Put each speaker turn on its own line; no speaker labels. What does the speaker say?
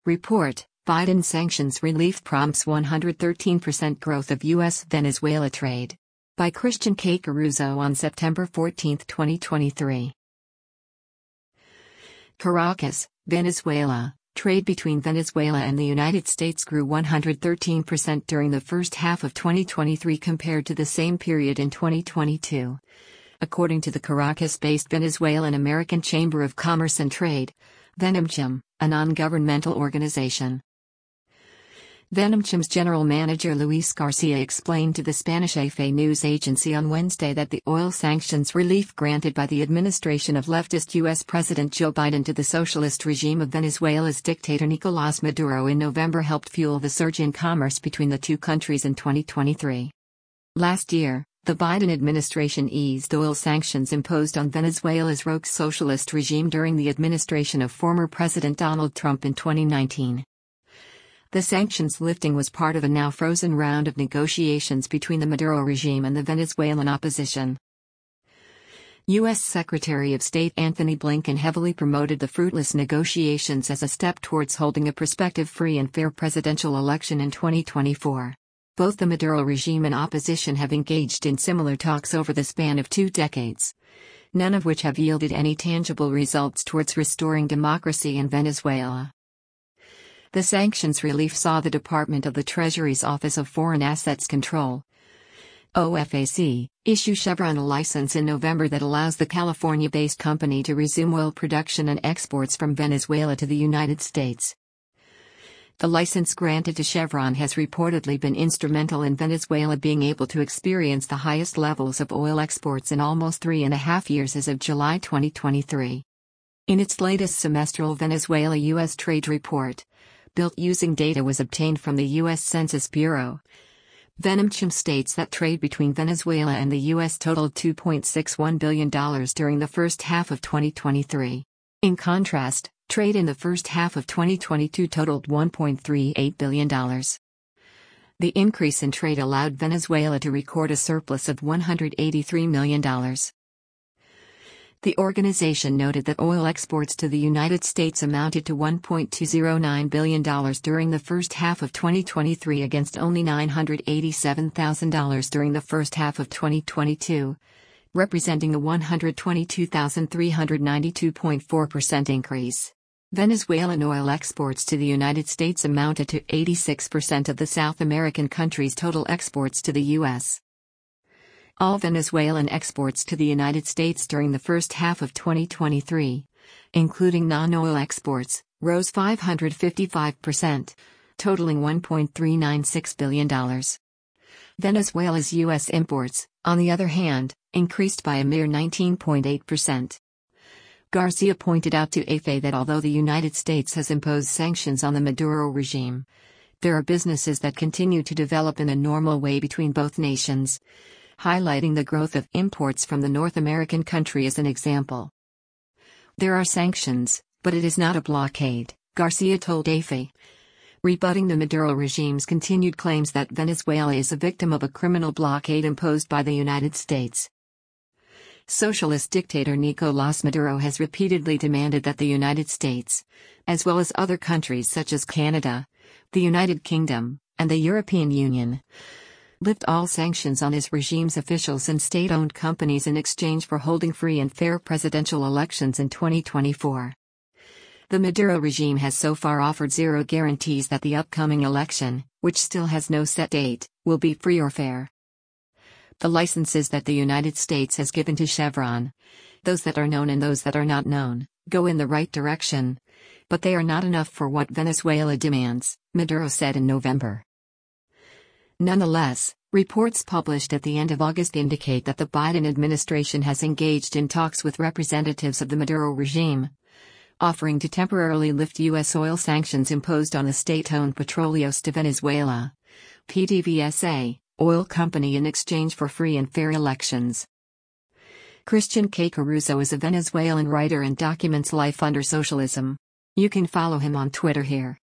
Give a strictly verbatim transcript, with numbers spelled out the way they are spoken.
Report: Biden sanctions relief prompts one hundred thirteen percent growth of U S Venezuela trade. By Christian K. Caruso on September fourteenth, twenty twenty-three. Caracas, Venezuela. Trade between Venezuela and the United States grew one hundred thirteen percent during the first half of twenty twenty-three compared to the same period in twenty twenty-two. According to the Caracas-based Venezuelan American Chamber of Commerce and Trade, VENAMCHAM, a non-governmental organization. VENAMCHAM's general manager Luis Garcia explained to the Spanish A F E news agency on Wednesday that the oil sanctions relief granted by the administration of leftist U S President Joe Biden to the socialist regime of Venezuela's dictator Nicolás Maduro in November helped fuel the surge in commerce between the two countries in twenty twenty-three. Last year, the Biden administration eased oil sanctions imposed on Venezuela's rogue socialist regime during the administration of former President Donald Trump in twenty nineteen. The sanctions lifting was part of a now frozen round of negotiations between the Maduro regime and the Venezuelan opposition. U S Secretary of State Antony Blinken heavily promoted the fruitless negotiations as a step towards holding a prospective free and fair presidential election in twenty twenty-four. Both the Maduro regime and opposition have engaged in similar talks over the span of two decades, none of which have yielded any tangible results towards restoring democracy in Venezuela. The sanctions relief saw the Department of the Treasury's Office of Foreign Assets Control, O F A C, issue Chevron a license in November that allows the California-based company to resume oil production and exports from Venezuela to the United States. The license granted to Chevron has reportedly been instrumental in Venezuela being able to experience the highest levels of oil exports in almost three and a half years as of July twenty twenty-three. In its latest semestral Venezuela-U S trade report, built using data was obtained from the U S Census Bureau, VENAMCHAM states that trade between Venezuela and the U S totaled two point six one billion dollars during the first half of twenty twenty-three. In contrast, trade in the first half of twenty twenty-two totaled one point three eight billion dollars. The increase in trade allowed Venezuela to record a surplus of one hundred eighty-three million dollars. The organization noted that oil exports to the United States amounted to one point two zero nine billion dollars during the first half of twenty twenty-three against only nine hundred eighty-seven thousand dollars during the first half of twenty twenty-two, representing a one hundred twenty-two thousand three hundred ninety-two point four percent increase. Venezuelan oil exports to the United States amounted to eighty-six percent of the South American country's total exports to the U S All Venezuelan exports to the United States during the first half of twenty twenty-three, including non-oil exports, rose five hundred fifty-five percent, totaling one point three nine six billion dollars. Venezuela's U S imports, on the other hand, increased by a mere nineteen point eight percent. Garcia pointed out to A F E that although the United States has imposed sanctions on the Maduro regime, there are businesses that continue to develop in a normal way between both nations, highlighting the growth of imports from the North American country as an example. There are sanctions, but it is not a blockade, Garcia told A F E, rebutting the Maduro regime's continued claims that Venezuela is a victim of a criminal blockade imposed by the United States. Socialist dictator Nicolás Maduro has repeatedly demanded that the United States, as well as other countries such as Canada, the United Kingdom, and the European Union, lift all sanctions on his regime's officials and state-owned companies in exchange for holding free and fair presidential elections in twenty twenty-four. The Maduro regime has so far offered zero guarantees that the upcoming election, which still has no set date, will be free or fair. The licenses that the United States has given to Chevron, those that are known and those that are not known, go in the right direction, but they are not enough for what Venezuela demands, Maduro said in November. Nonetheless, reports published at the end of August indicate that the Biden administration has engaged in talks with representatives of the Maduro regime, offering to temporarily lift U S oil sanctions imposed on the state-owned Petróleos de Venezuela, P D V S A, oil company in exchange for free and fair elections. Christian K. Caruso is a Venezuelan writer and documents life under socialism. You can follow him on Twitter here.